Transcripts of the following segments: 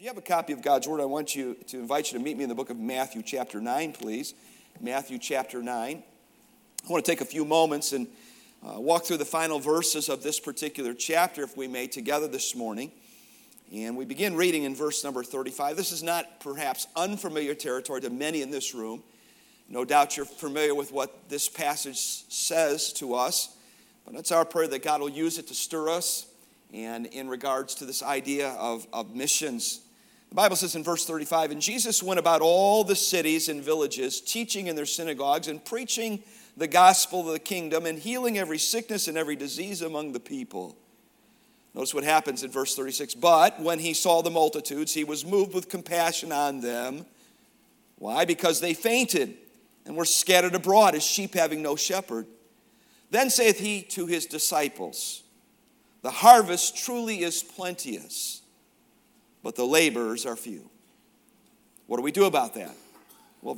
If you have a copy of God's Word, I want to invite you to meet me in the book of Matthew chapter 9, please. Matthew chapter 9. I want to take a few moments and walk through the final verses of this particular chapter, if we may, together this morning. And we begin reading in verse number 35. This is not perhaps unfamiliar territory to many in this room. No doubt you're familiar with what this passage says to us. But it's our prayer that God will use it to stir us. And in regards to this idea of missions, the Bible says in verse 35, "And Jesus went about all the cities and villages, teaching in their synagogues and preaching the gospel of the kingdom and healing every sickness and every disease among the people." Notice what happens in verse 36. "But when he saw the multitudes, he was moved with compassion on them." Why? "Because they fainted and were scattered abroad as sheep having no shepherd. Then saith he to his disciples, The harvest truly is plenteous, but the laborers are few." What do we do about that? Well,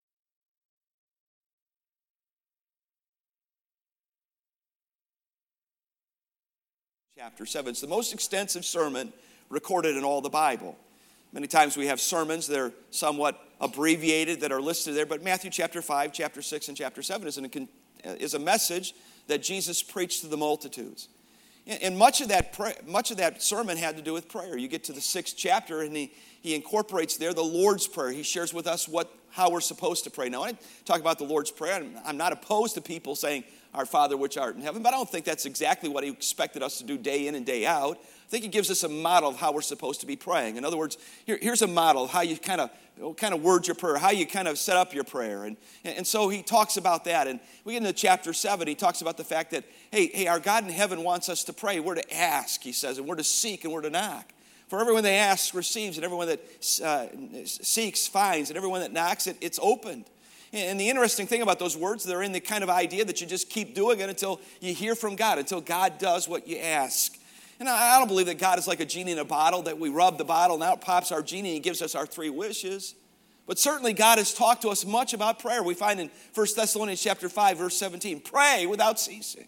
chapter 7. It's the most extensive sermon recorded in all the Bible. Many times we have sermons that are somewhat abbreviated that are listed there, but Matthew chapter 5, chapter 6, and chapter 7 is a message that Jesus preached to the multitudes. And much of that sermon had to do with prayer. You get to the 6th chapter, and he incorporates there the Lord's Prayer. He shares with us how we're supposed to pray. Now, when I talk about the Lord's Prayer, I'm not opposed to people saying, "Our Father which art in heaven," but I don't think that's exactly what he expected us to do day in and day out. I think he gives us a model of how we're supposed to be praying. In other words, here's a model of how you kind of word your prayer, how you kind of set up your prayer. And so he talks about that. And we get into chapter 7, he talks about the fact that, hey, our God in heaven wants us to pray. We're to ask, he says, and we're to seek and we're to knock. For everyone that asks receives, and everyone that seeks finds, and everyone that knocks, it's opened. And the interesting thing about those words, they're in the kind of idea that you just keep doing it until you hear from God, until God does what you ask. And I don't believe that God is like a genie in a bottle, that we rub the bottle and out pops our genie and he gives us our 3 wishes. But certainly God has talked to us much about prayer. We find in 1 Thessalonians chapter 5, verse 17, "Pray without ceasing."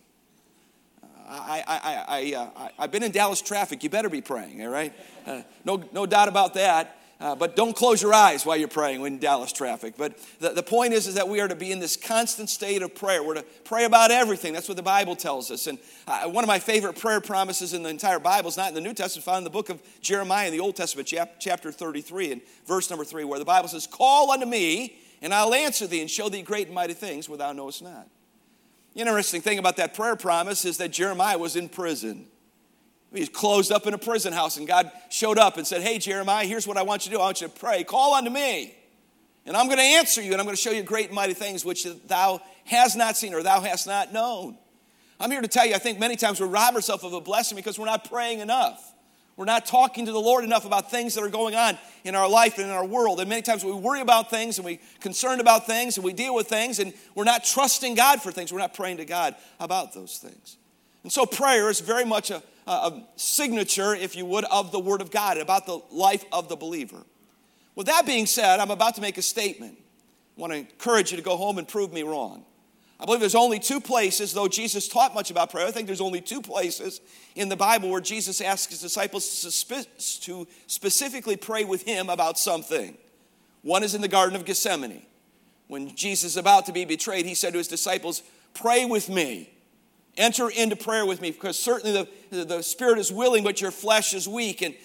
I've been in Dallas traffic. You better be praying, all right? No doubt about that. But don't close your eyes while you're praying in Dallas traffic. But the point is that we are to be in this constant state of prayer. We're to pray about everything. That's what the Bible tells us. And one of my favorite prayer promises in the entire Bible is not in the New Testament, found in the book of Jeremiah in the Old Testament, chapter 33 and verse number 3, where the Bible says, "Call unto me, and I'll answer thee, and show thee great and mighty things where thou knowest not." The interesting thing about that prayer promise is that Jeremiah was in prison. He was closed up in a prison house, and God showed up and said, "Hey, Jeremiah, here's what I want you to do. I want you to pray. Call unto me, and I'm going to answer you, and I'm going to show you great and mighty things which thou hast not seen or thou hast not known." I'm here to tell you, I think many times we rob ourselves of a blessing because we're not praying enough. We're not talking to the Lord enough about things that are going on in our life and in our world. And many times we worry about things, and we're concerned about things, and we deal with things, and we're not trusting God for things. We're not praying to God about those things. And so prayer is very much a signature, if you would, of the Word of God, about the life of the believer. With that being said, I'm about to make a statement. I want to encourage you to go home and prove me wrong. I believe there's only 2 places, though Jesus taught much about prayer, I think there's only 2 places in the Bible where Jesus asked his disciples to specifically pray with him about something. One is in the Garden of Gethsemane. When Jesus is about to be betrayed, he said to his disciples, "Pray with me. Enter into prayer with me, because certainly the spirit is willing, but your flesh is weak, and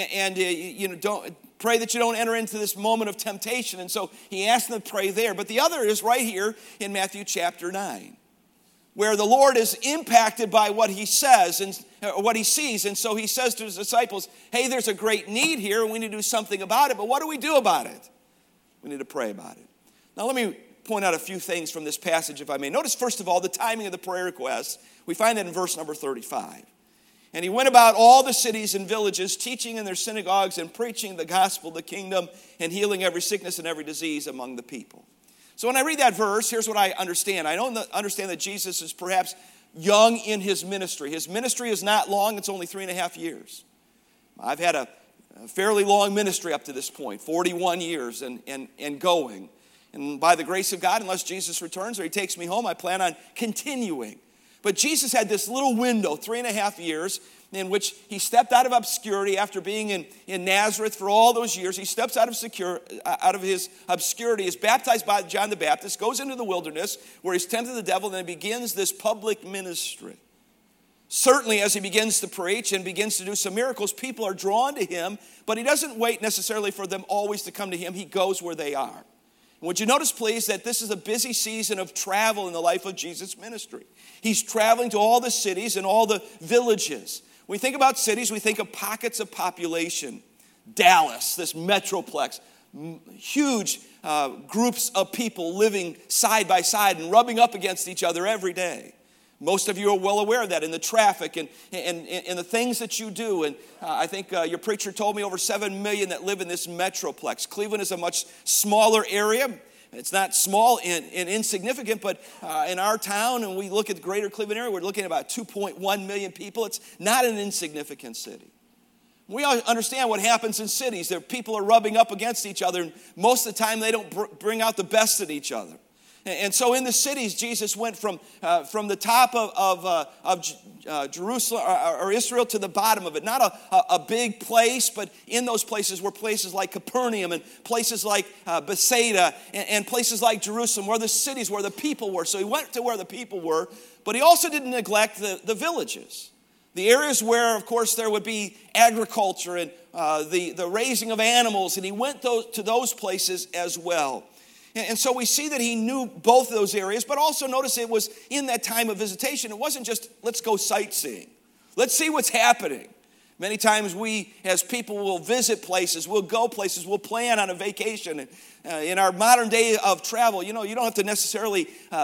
don't pray that you don't enter into this moment of temptation." And so he asked them to pray there. But the other is right here in Matthew chapter 9, where the Lord is impacted by what he says and what he sees. And so he says to his disciples, "Hey, there's a great need here, and we need to do something about it. But what do we do about it? We need to pray about it." Now let me point out a few things from this passage, if I may. Notice, first of all, the timing of the prayer request. We find that in verse number 35. "And he went about all the cities and villages, teaching in their synagogues and preaching the gospel of the kingdom and healing every sickness and every disease among the people." So when I read that verse, here's what I understand. I don't understand that Jesus is perhaps young in his ministry. His ministry is not long. It's only 3.5 years. I've had a fairly long ministry up to this point, 41 years and going. And by the grace of God, unless Jesus returns or he takes me home, I plan on continuing. But Jesus had this little window, 3.5 years, in which he stepped out of obscurity after being in Nazareth for all those years. He steps out of his obscurity, is baptized by John the Baptist, goes into the wilderness where he's tempted the devil, and then begins this public ministry. Certainly, as he begins to preach and begins to do some miracles, people are drawn to him, but he doesn't wait necessarily for them always to come to him. He goes where they are. And would you notice, please, that this is a busy season of travel in the life of Jesus' ministry. He's traveling to all the cities and all the villages. When we think about cities, we think of pockets of population. Dallas, this metroplex, huge groups of people living side by side and rubbing up against each other every day. Most of you are well aware of that in the traffic and the things that you do. And I think your preacher told me over 7 million that live in this metroplex. Cleveland is a much smaller area. It's not small and insignificant, but in our town, and we look at the greater Cleveland area, we're looking at about 2.1 million people. It's not an insignificant city. We all understand what happens in cities. There, people are rubbing up against each other, and most of the time they don't bring out the best in each other. And so in the cities, Jesus went from the top of Jerusalem or Israel to the bottom of it. Not a big place, but in those places were places like Capernaum and places like Bethsaida and places like Jerusalem, where the cities, where the people were. So he went to where the people were, but he also didn't neglect the villages. The areas where, of course, there would be agriculture and the raising of animals, and he went to those places as well. And so we see that he knew both of those areas, but also notice it was in that time of visitation. It wasn't just, let's go sightseeing. Let's see what's happening. Many times we, as people, will visit places, we'll go places, we'll plan on a vacation. In our modern day of travel, you don't have to necessarily,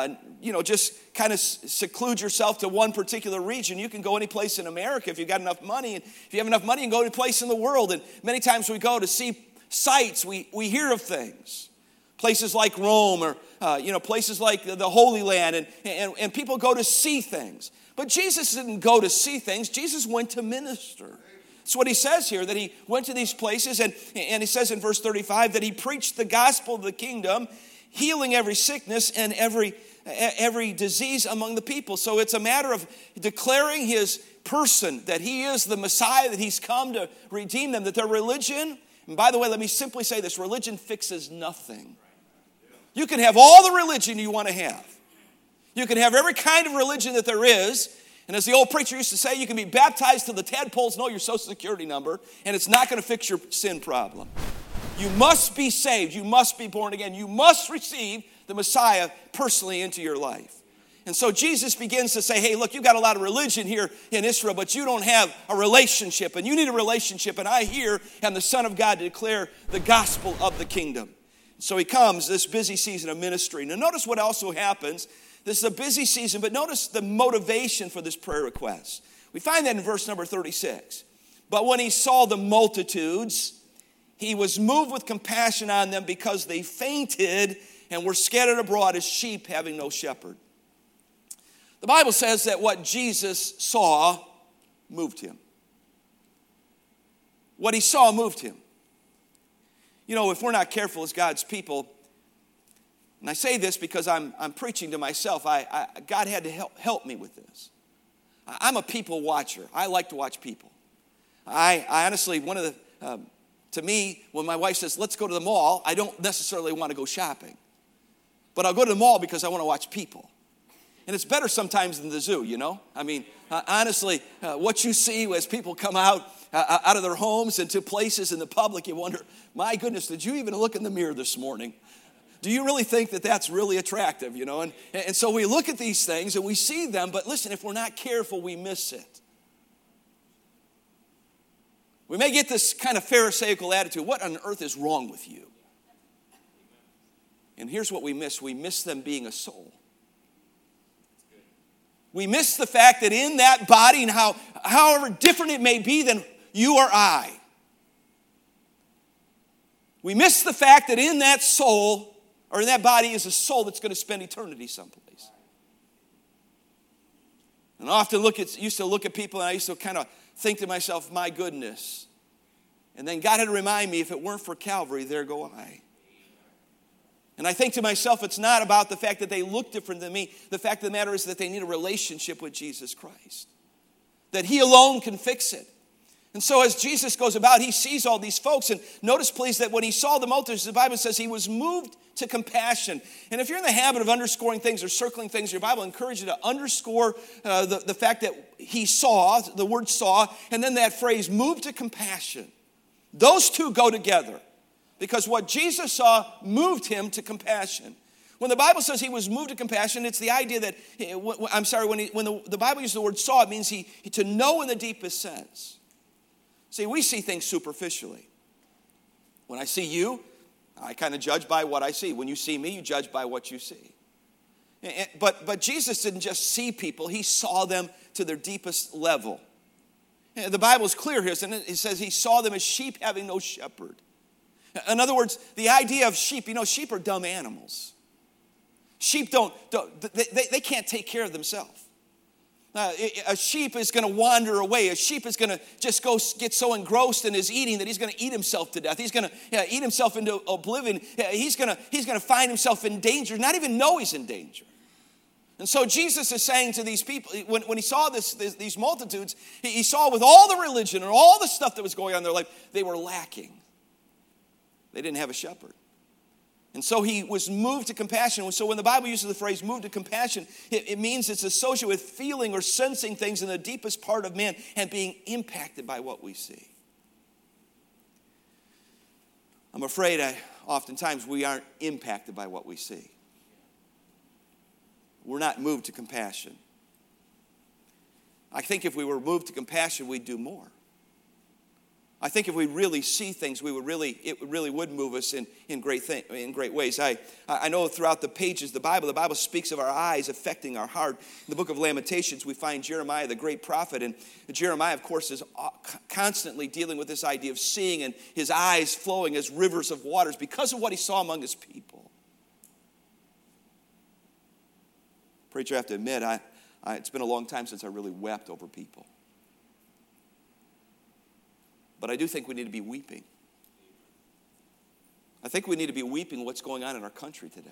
just kind of seclude yourself to one particular region. You can go any place in America if you've got enough money. And if you have enough money, you can go any place in the world. And many times we go to see sights, we hear of things. Places like Rome or, places like the Holy Land. And people go to see things. But Jesus didn't go to see things. Jesus went to minister. That's what he says here, that he went to these places. And he says in verse 35 that he preached the gospel of the kingdom, healing every sickness and every disease among the people. So it's a matter of declaring his person, that he is the Messiah, that he's come to redeem them, that their religion, and by the way, let me simply say this, religion fixes nothing. You can have all the religion you want to have. You can have every kind of religion that there is. And as the old preacher used to say, you can be baptized till the tadpoles know your social security number, and it's not going to fix your sin problem. You must be saved. You must be born again. You must receive the Messiah personally into your life. And so Jesus begins to say, hey, look, you've got a lot of religion here in Israel, but you don't have a relationship, and you need a relationship. And I here am the Son of God to declare the gospel of the kingdom. So he comes, this busy season of ministry. Now notice what also happens. This is a busy season, but notice the motivation for this prayer request. We find that in verse number 36. But when he saw the multitudes, he was moved with compassion on them because they fainted and were scattered abroad as sheep having no shepherd. The Bible says that what Jesus saw moved him. What he saw moved him. If we're not careful as God's people, and I say this because I'm preaching to myself, God had to help me with this. I'm a people watcher. I like to watch people. I honestly, to me, when my wife says, let's go to the mall, I don't necessarily want to go shopping. But I'll go to the mall because I want to watch people. And it's better sometimes than the zoo, honestly, what you see as people come out of their homes and to places in the public, you wonder, my goodness, did you even look in the mirror this morning? Do you really think that that's really attractive, And so we look at these things and we see them, but listen, if we're not careful, we miss it. We may get this kind of Pharisaical attitude. What on earth is wrong with you? And here's what we miss. We miss them being a soul. We miss the fact that in that body, and however different it may be than you or I, we miss the fact that in that soul, or in that body, is a soul that's going to spend eternity someplace. And I often used to look at people, and I used to kind of think to myself, my goodness. And then God had to remind me, if it weren't for Calvary, there go I. And I think to myself, it's not about the fact that they look different than me. The fact of the matter is that they need a relationship with Jesus Christ. That he alone can fix it. And so as Jesus goes about, he sees all these folks. And notice, please, that when he saw the multitudes, the Bible says he was moved to compassion. And if you're in the habit of underscoring things or circling things in your Bible, I encourage you to underscore the fact that he saw, the word saw, and then that phrase, moved to compassion. Those two go together. Because what Jesus saw moved him to compassion. When the Bible says he was moved to compassion, it's the idea that, when the Bible uses the word saw, it means he to know in the deepest sense. See, we see things superficially. When I see you, I kind of judge by what I see. When you see me, you judge by what you see. But Jesus didn't just see people, he saw them to their deepest level. The Bible is clear here, and it says he saw them as sheep having no shepherd. In other words, the idea of sheep, sheep are dumb animals. Sheep they can't take care of themselves. A sheep is going to wander away. A sheep is going to just get so engrossed in his eating that he's going to eat himself to death. He's going to eat himself into oblivion. He's going to find himself in danger, not even know he's in danger. And so Jesus is saying to these people, when he saw these multitudes, he saw with all the religion and all the stuff that was going on in their life, they were lacking. They didn't have a shepherd. And so he was moved to compassion. So when the Bible uses the phrase moved to compassion, it means it's associated with feeling or sensing things in the deepest part of man and being impacted by what we see. I'm afraid oftentimes we aren't impacted by what we see. We're not moved to compassion. I think if we were moved to compassion, we'd do more. I think if we really see things, it really would move us in great ways. I know throughout the pages of the Bible speaks of our eyes affecting our heart. In the book of Lamentations, we find Jeremiah, the great prophet. And Jeremiah, of course, is constantly dealing with this idea of seeing and his eyes flowing as rivers of waters because of what he saw among his people. Preacher, I have to admit, it's been a long time since I really wept over people. But I do think we need to be weeping. I think we need to be weeping what's going on in our country today.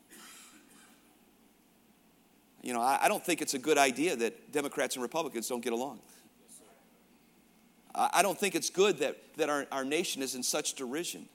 I don't think it's a good idea that Democrats and Republicans don't get along. I don't think it's good that our nation is in such derision.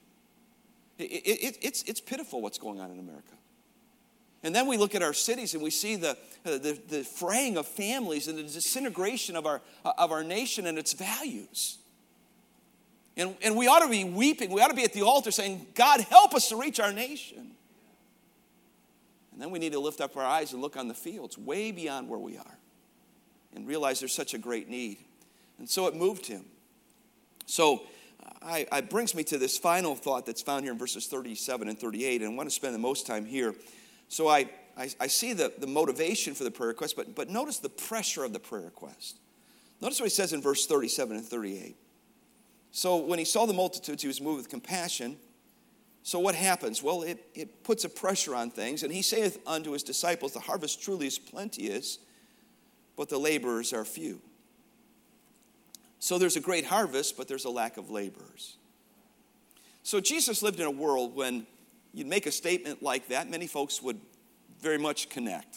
It's pitiful what's going on in America. And then we look at our cities and we see the fraying of families and the disintegration of our nation and its values. And we ought to be weeping. We ought to be at the altar saying, God, help us to reach our nation. And then we need to lift up our eyes and look on the fields way beyond where we are and realize there's such a great need. And so it moved him. So it brings me to this final thought that's found here in verses 37 and 38, and I want to spend the most time here. So I see the motivation for the prayer request, but notice the pressure of the prayer request. Notice what he says in verse 37 and 38. So when he saw the multitudes, he was moved with compassion. So what happens? Well, it puts a pressure on things. And he saith unto his disciples, the harvest truly is plenteous, but the laborers are few. So there's a great harvest, but there's a lack of laborers. So Jesus lived in a world when you'd make a statement like that, many folks would very much connect.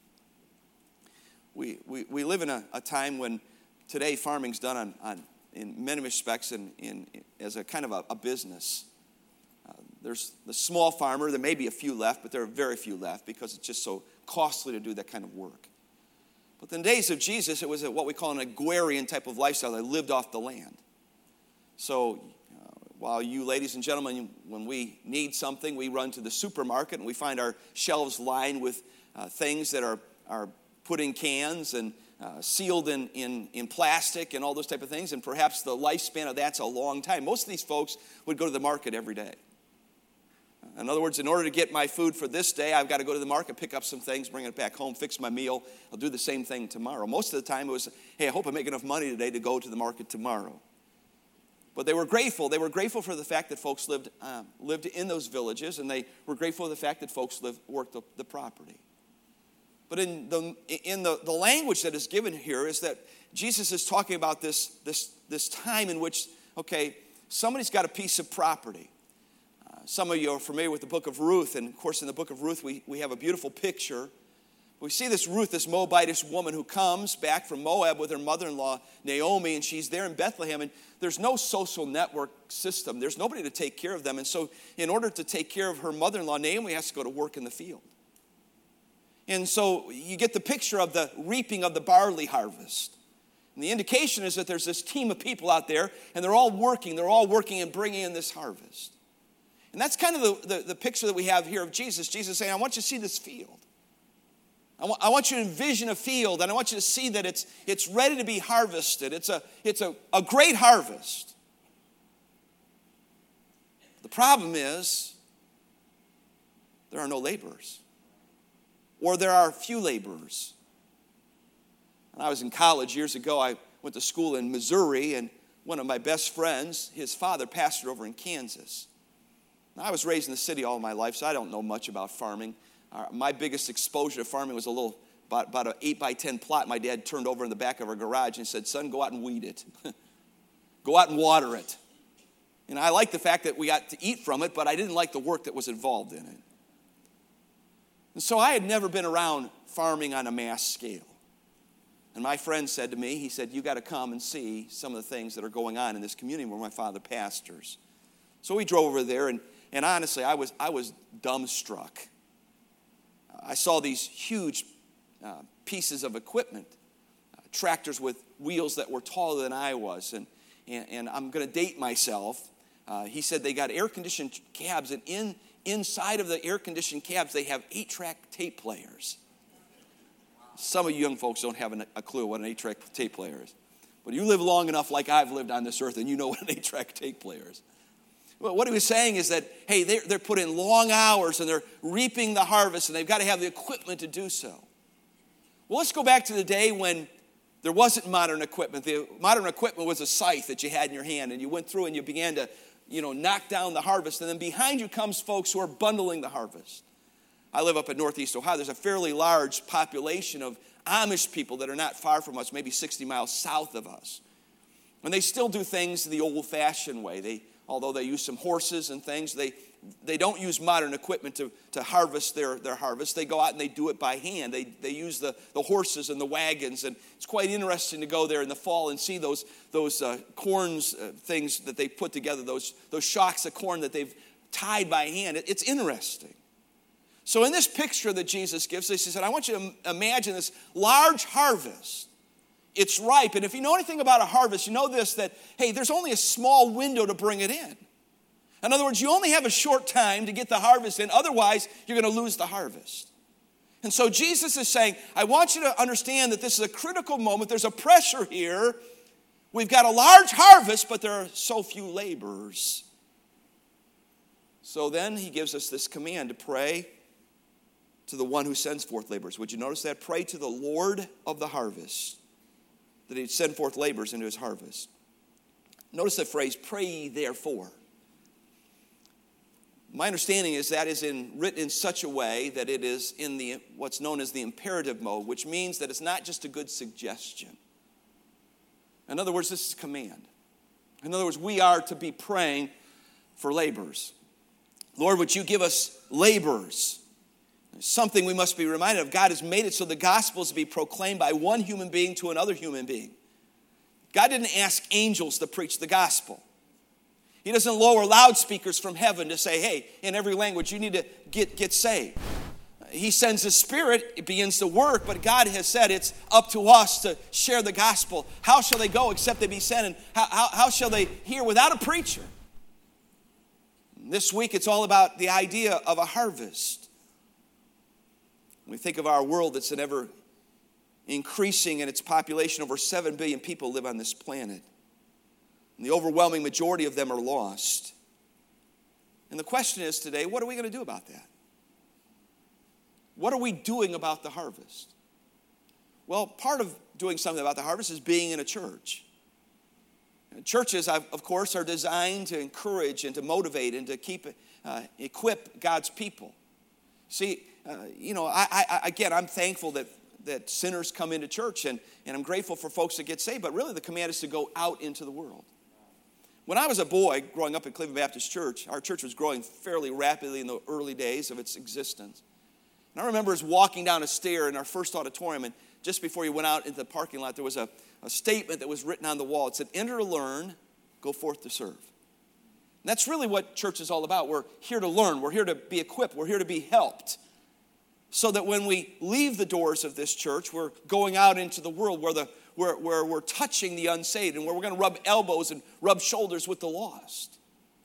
We live in a time when today farming's done in many respects as a kind of a business. There's the small farmer. There may be a few left, but there are very few left because it's just so costly to do that kind of work. But in the days of Jesus, it was what we call an agrarian type of lifestyle. They lived off the land. So while you ladies and gentlemen, when we need something, we run to the supermarket and we find our shelves lined with things that are put in cans and sealed in plastic and all those type of things, and perhaps the lifespan of that's a long time. Most of these folks would go to the market every day. In other words, in order to get my food for this day, I've got to go to the market, pick up some things, bring it back home, fix my meal. I'll do the same thing tomorrow. Most of the time it was, hey, I hope I make enough money today to go to the market tomorrow. But they were grateful. They were grateful for the fact that folks lived in those villages, and they were grateful for the fact that folks worked the property. But in the language that is given here is that Jesus is talking about this time in which, okay, somebody's got a piece of property. Some of you are familiar with the book of Ruth, and of course in the book of Ruth we have a beautiful picture. We see this Ruth, this Moabitish woman who comes back from Moab with her mother-in-law Naomi, and she's there in Bethlehem, and there's no social network system. There's nobody to take care of them, and so in order to take care of her mother-in-law, Naomi has to go to work in the field. And so you get the picture of the reaping of the barley harvest. And the indication is that there's this team of people out there, and they're all working and bringing in this harvest. And that's kind of the picture that we have here of Jesus. Jesus saying, I want you to see this field. I want you to envision a field, and I want you to see that it's ready to be harvested. It's a great harvest. The problem is there are no laborers, or there are few laborers. When I was in college years ago, I went to school in Missouri, and one of my best friends, his father pastored over in Kansas. Now, I was raised in the city all my life, so I don't know much about farming. My biggest exposure to farming was about an 8x10 plot my dad turned over in the back of our garage and said, son, go out and weed it. Go out and water it. And I liked the fact that we got to eat from it, but I didn't like the work that was involved in it. And so I had never been around farming on a mass scale. And my friend said to me, he said, you got to come and see some of the things that are going on in this community where my father pastors. So we drove over there, and honestly, I was dumbstruck. I saw these huge pieces of equipment, tractors with wheels that were taller than I was. And I'm going to date myself. He said they got air-conditioned cabs, and inside of the air-conditioned cabs, they have 8-track tape players. Some of you young folks don't have a clue what an 8-track tape player is. But you live long enough like I've lived on this earth, and you know what an 8-track tape player is. Well, what he was saying is that, hey, they're put in long hours and they're reaping the harvest, and they've got to have the equipment to do so. Well, let's go back to the day when there wasn't modern equipment. The modern equipment was a scythe that you had in your hand, and you went through and you began to, knock down the harvest. And then behind you comes folks who are bundling the harvest. I live up in Northeast Ohio. There's a fairly large population of Amish people that are not far from us, maybe 60 miles south of us. And they still do things the old-fashioned way. Although they use some horses and things, they don't use modern equipment to harvest their harvest. They go out and they do it by hand. They use the horses and the wagons, and it's quite interesting to go there in the fall and see those corns, things that they put together, those shocks of corn that they've tied by hand. It's interesting. So in this picture that Jesus gives us, he said, I want you to imagine this large harvest. It's ripe. And if you know anything about a harvest, you know this, that, hey, there's only a small window to bring it in. In other words, you only have a short time to get the harvest in. Otherwise, you're going to lose the harvest. And so Jesus is saying, I want you to understand that this is a critical moment. There's a pressure here. We've got a large harvest, but there are so few laborers. So then he gives us this command to pray to the one who sends forth laborers. Would you notice that? Pray to the Lord of the harvest, that he'd send forth laborers into his harvest. Notice the phrase, pray ye therefore. My understanding is that is written in such a way that it is in what's known as the imperative mode, which means that it's not just a good suggestion. In other words, this is a command. In other words, we are to be praying for laborers. Lord, would you give us laborers? Something we must be reminded of. God has made it so the gospel is to be proclaimed by one human being to another human being. God didn't ask angels to preach the gospel. He doesn't lower loudspeakers from heaven to say, hey, in every language you need to get saved. He sends his Spirit, it begins to work, but God has said it's up to us to share the gospel. How shall they go except they be sent? And how shall they hear without a preacher? This week it's all about the idea of a harvest. When we think of our world that's an ever increasing in its population, over 7 billion people live on this planet. And the overwhelming majority of them are lost. And the question is today, what are we going to do about that? What are we doing about the harvest? Well, part of doing something about the harvest is being in a church. And churches, of course, are designed to encourage and to motivate and to equip God's people. See, I'm thankful that sinners come into church, and I'm grateful for folks that get saved, but really the command is to go out into the world. When I was a boy growing up at Cleveland Baptist Church, our church was growing fairly rapidly in the early days of its existence. And I remember us walking down a stair in our first auditorium, and just before you went out into the parking lot, there was a statement that was written on the wall. It said, "Enter to learn, go forth to serve." And that's really what church is all about. We're here to learn. We're here to be equipped. We're here to be helped. So that when we leave the doors of this church, we're going out into the world where we're touching the unsaved and where we're going to rub elbows and rub shoulders with the lost.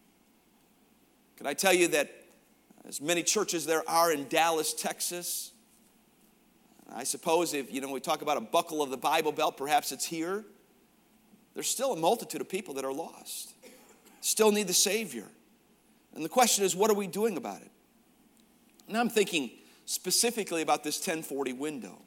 Can I tell you that as many churches there are in Dallas, Texas, I suppose if we talk about a buckle of the Bible Belt, perhaps it's here. There's still a multitude of people that are lost, still need the Savior. And the question is, what are we doing about it? And I'm thinking specifically about this 1040 window.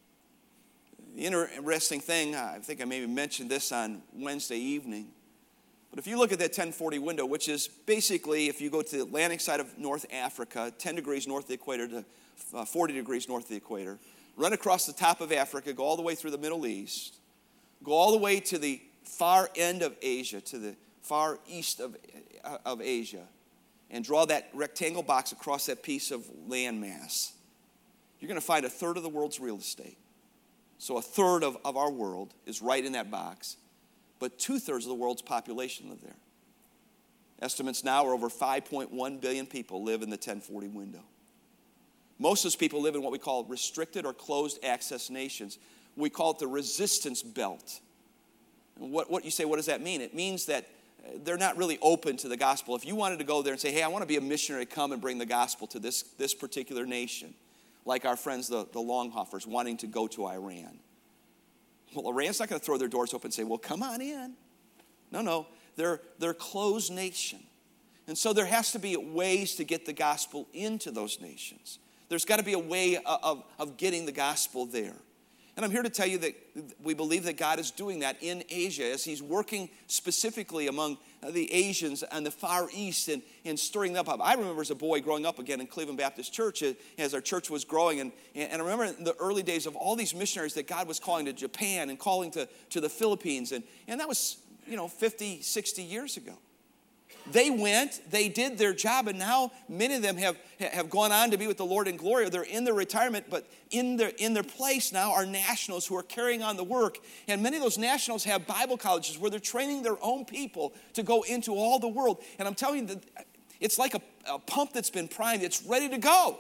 The interesting thing, I think I maybe mentioned this on Wednesday evening, but if you look at that 1040 window, which is basically, if you go to the Atlantic side of North Africa, 10 degrees north of the equator to 40 degrees north of the equator, run across the top of Africa, go all the way through the Middle East, go all the way to the far end of Asia, to the far east of Asia, and draw that rectangle box across that piece of landmass, you're going to find a third of the world's real estate. So a third of our world is right in that box, but 2/3 of the world's population live there. Estimates now are over 5.1 billion people live in the 1040 window. Most of those people live in what we call restricted or closed access nations. We call it the resistance belt. And what you say, what does that mean? It means that they're not really open to the gospel. If you wanted to go there and say, hey, I want to be a missionary, come and bring the gospel to this particular nation, like our friends, the Longhoffers, wanting to go to Iran. Well, Iran's not going to throw their doors open and say, well, come on in. No, they're a closed nation. And so there has to be ways to get the gospel into those nations. There's got to be a way of getting the gospel there. And I'm here to tell you that we believe that God is doing that in Asia as he's working specifically among the Asians and the Far East and stirring them up. I remember as a boy growing up again in Cleveland Baptist Church as our church was growing. And I remember in the early days of all these missionaries that God was calling to Japan and calling to the Philippines. And that was, 50, 60 years ago. They went, they did their job, and now many of them have gone on to be with the Lord in glory. They're in their retirement, but in their place now are nationals who are carrying on the work. And many of those nationals have Bible colleges where they're training their own people to go into all the world. And I'm telling you that it's like a pump that's been primed. It's ready to go.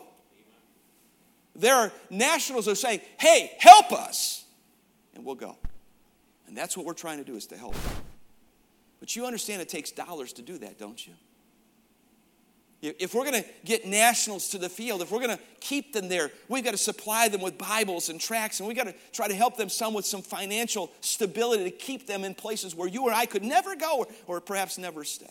There are nationals who are saying, hey, help us, and we'll go. And that's what we're trying to do, is to help them. But you understand it takes dollars to do that, don't you? If we're going to get nationals to the field, if we're going to keep them there, we've got to supply them with Bibles and tracts, and we've got to try to help them with some financial stability to keep them in places where you or I could never go or perhaps never stay.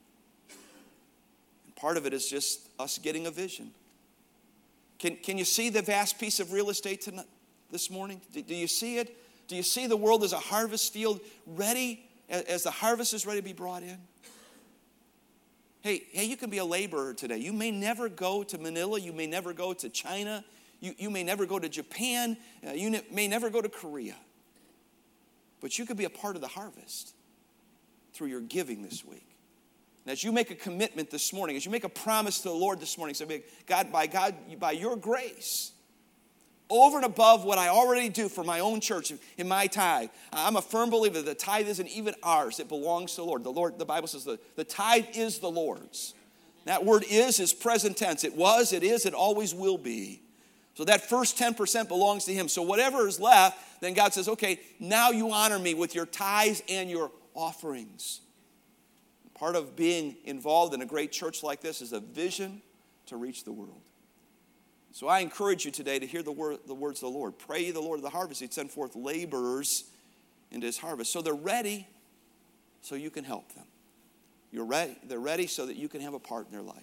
And part of it is just us getting a vision. Can you see the vast piece of real estate this morning? Do you see it? Do you see the world as a harvest field ready? As the harvest is ready to be brought in. Hey, you can be a laborer today. You may never go to Manila. You may never go to China. You may never go to Japan. You may never go to Korea. But you could be a part of the harvest through your giving this week. And as you make a commitment this morning, as you make a promise to the Lord this morning, say, God, by your grace, over and above what I already do for my own church in my tithe, I'm a firm believer that the tithe isn't even ours. It belongs to the Lord. The Bible says the tithe is the Lord's. That word is present tense. It was, it is, it always will be. So that first 10% belongs to him. So whatever is left, then God says, okay, now you honor me with your tithes and your offerings. Part of being involved in a great church like this is a vision to reach the world. So I encourage you today to hear the words of the Lord. Pray ye the Lord of the harvest, he'd send forth laborers into his harvest. So they're ready so you can help them. You're ready. They're ready so that you can have a part in their life.